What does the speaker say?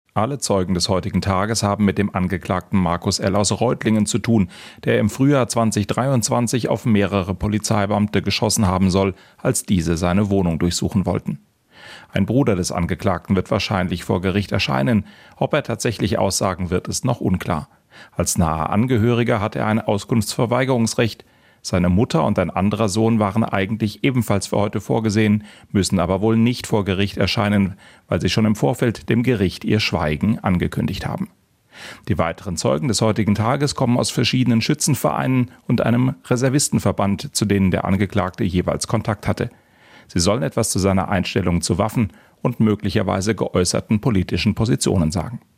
Alle Zeugen des heutigen Tages haben mit dem Angeklagten Markus L. aus Reutlingen zu tun, der im Frühjahr 2023 auf mehrere Polizeibeamte geschossen haben soll, als diese seine Wohnung durchsuchen wollten. Ein Bruder des Angeklagten wird wahrscheinlich vor Gericht erscheinen. Ob er tatsächlich aussagen wird, ist noch unklar. Als naher Angehöriger hat er ein Auskunftsverweigerungsrecht. Seine Mutter und ein anderer Sohn waren eigentlich ebenfalls für heute vorgesehen, müssen aber wohl nicht vor Gericht erscheinen, weil sie schon im Vorfeld dem Gericht ihr Schweigen angekündigt haben. Die weiteren Zeugen des heutigen Tages kommen aus verschiedenen Schützenvereinen und einem Reservistenverband, zu denen der Angeklagte jeweils Kontakt hatte. Sie sollen etwas zu seiner Einstellung zu Waffen und möglicherweise geäußerten politischen Positionen sagen.